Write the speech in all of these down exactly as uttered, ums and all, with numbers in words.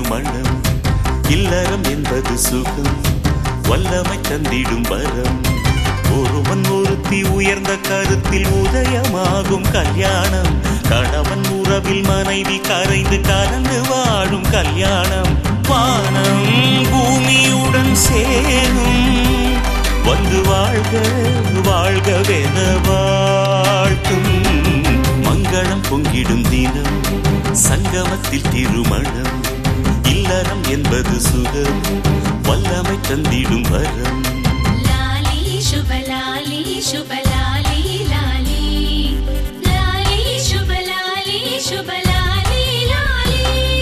திருமணம் இல்லறம் என்பது சுகம் வல்லமை தந்திடும் வரம் ஒருவன் ஒருத்தி உயர்ந்த கருத்தில் உதயமாகும் கல்யாணம் கணவன் உறவில் மனைவி கரைந்து கலந்து வாழும் கல்யாணம் வானம் பூமியுடன் சேரும் வந்து வாழ்க வாழ்கவென வாழ்த்தும் மங்களம் பொங்கிடும் தினம் சங்கமத்தில் திருமணம் இல்லறம் என்பது சுகம் வல்லமை தந்திடும் வரம் லாலி சுபலாலி சுபலாலி லாலி லாலி சுபலாலி சுபலாலி லாலி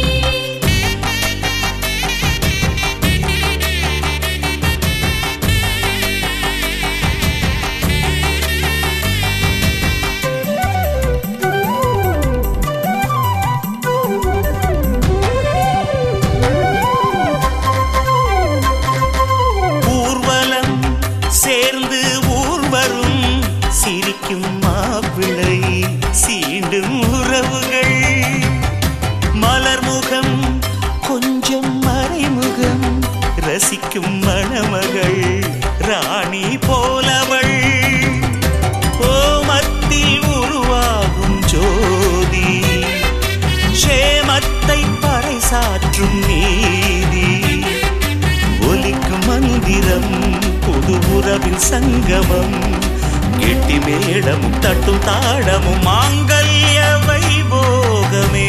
சேர்ந்து ஊர்வரும் சிரிக்கும் மாப்பிள்ளை சீண்டும் உறவுகள் மலர்முகம் கொஞ்சம் மறைமுகம் ரசிக்கும் மணமகள் ராணி போலவள் ஓமத்தில் உருவாகும் ஜோதி சேமத்தை பறைசாற்றும் நீதி ஒலிக்கும் மந்திரம் புது உறவின் சங்கமம் கெட்டி மேளமும் தட்டும் தாளமும் மாங்கல்ய வைபோகமே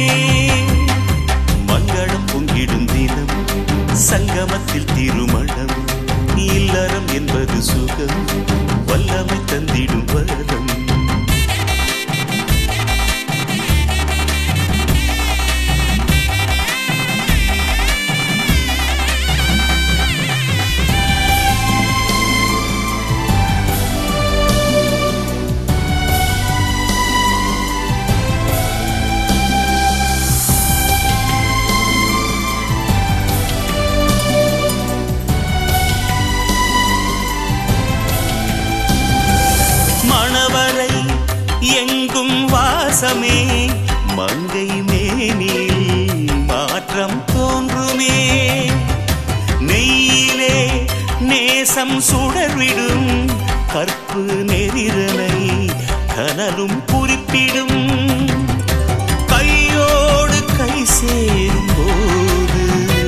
மங்களம் பொங்கிடும் தினம் சங்கமத்தில் திருமணம் இல்லறம் என்பது சுகம் வல்லமை தந்திடும் வரம் மணவரை எங்கும் வாசமே மங்கை மேனில் மாற்றம் தோன்றுமே நெய்யிலே நேசம் சுடர்விடும் கற்பு நெறிரனை கனலும் குறிப்பிடும் கையோடு கை சேரும் போது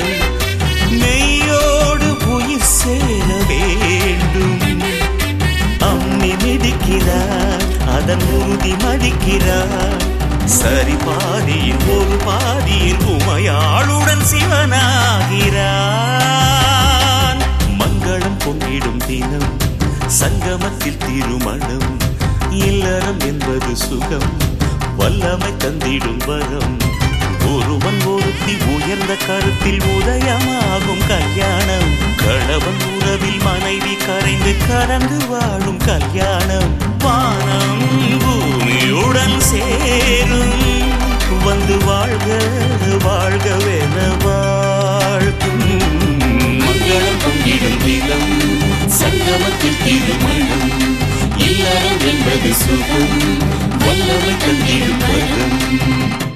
மெய்யோடு உயிர் சேர வேண்டும் அம்மி மிதிக்கிறார் அதன் உறுதி மதிக்கிறார் சரி பாதியில் ஒரு பாதியில் உமையாளுடன் சிவனாகிறான் மங்களம் பொங்கிடும் தினம் சங்கமத்தில் திருமணம் இல்லறம் என்பது சுகம் வல்லமை தந்திடும் வரம் ஒருவன் ஒருத்தி உயர்ந்த கருத்தில் உதயமாகும் கல்யாணம் கணவன் உறவில் மனைவி கரைந்து கலந்து வாழும் கல்யாணம் வானம் பூமியுடன் சேரும் வந்து வாழ்க வாழ்கவென வாழ்த்தும் மங்களம் பொங்கிடும் தினம் சங்கமத்தில் திருமணம் இல்லறம் என்பது சுகம் வல்லமை தந்திடும் வரம்